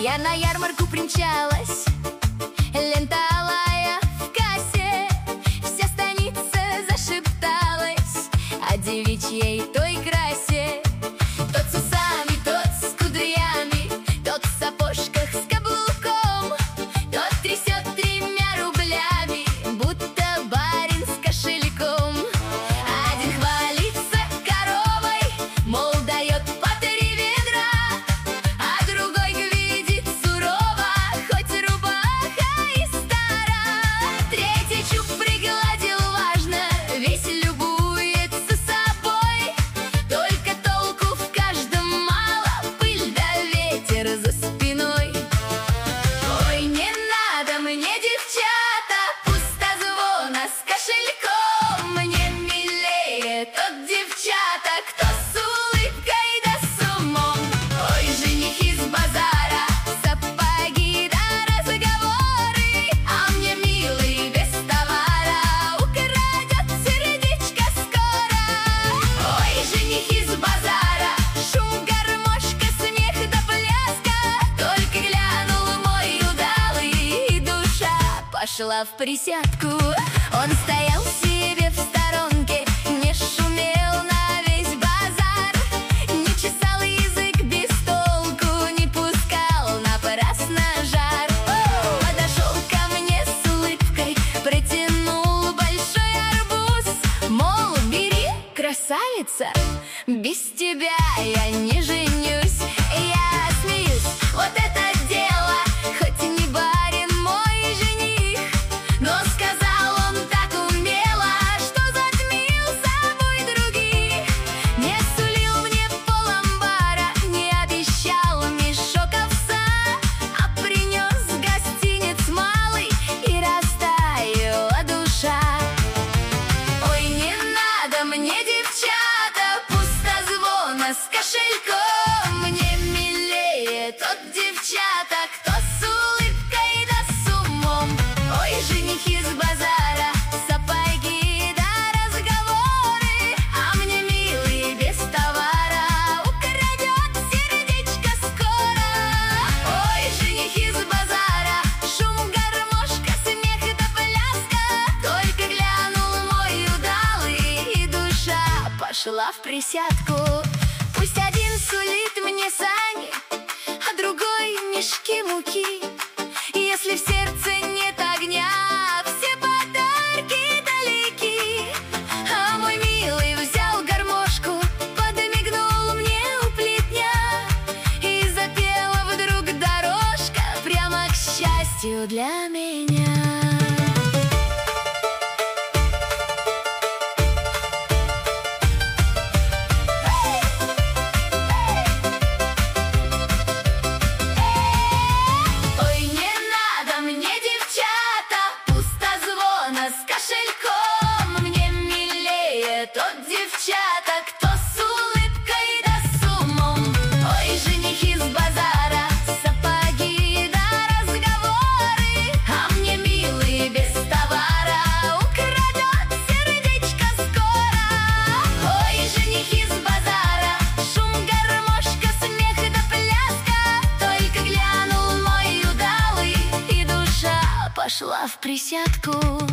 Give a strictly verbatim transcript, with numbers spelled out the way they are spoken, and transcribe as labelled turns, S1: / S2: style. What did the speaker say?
S1: Я на ярмарку примчалась, лента алая в кассе, вся станица зашепталась о девичьей той красе. Тот с усами, тот с кудрями, тот в сапожках с каблуком, тот трясет тремя рублями, будто барин с кошельком. Один хвалится коровой, мол, дает по три ведра, а другой глядит сурово, хоть рубаха и стара. Третий чуб пригладил важно, весь любуется собой, только толку в каждом мало, пыль да ветер за спиной. Ой, не надо мне, девчата, пустозвона с кошельком, мне милее тот девчата, кто с улыбкой да с умом. Ой, жених из базара, сапоги да разговоры, а мне милый без товара украдет сердечко скоро. Ой, жених из базара, шум, гармошка, смех да пляска, только глянул мой удалый, и душа пошла в присядку. Он стоял себе в сторонке, не шумел на весь базар, не чесал язык без толку, не пускал напрасно жар. Подошел ко мне с улыбкой, протянул большой арбуз, мол, бери, красавица, без тебя я не женюсь. Я смеюсь, вот это дело, хоть и не барин мой жених, но сказал он так умело, что затмил собой других. Не сулил мне пол-амбара, не обещал мешок овса, а принес гостинец малый, и растаяла душа. Ой, не надо мне, девчата, пустозвона с кошельком, мне милее тот девчата, кто с улыбкой да с умом. Ой, жених из базара, сапоги да разговоры, а мне милый без товара украдет сердечко скоро. Ой, жених из базара, шум, гармошка, смех да пляска, только глянул мой удалый, и душа пошла в присядку. Пусть один сулит мне сани, а другой мешки муки, если в сердце нет огня, все подарки далеки. А мой милый взял гармошку, подмигнул мне у плетня, и запела вдруг дорожка прямо к счастью для меня. Ой, не надо мне, девчата, пустозвона с кошельком, мне милее тот девчата, кто с улыбкой да с умом. Ой, жених из базара, сапоги да разговоры, а мне милый без товара украдет сердечко скоро. Ой, жених из базара, шум, гармошка, смех да пляска, только глянул мой удалый, и душа пошла в присядку.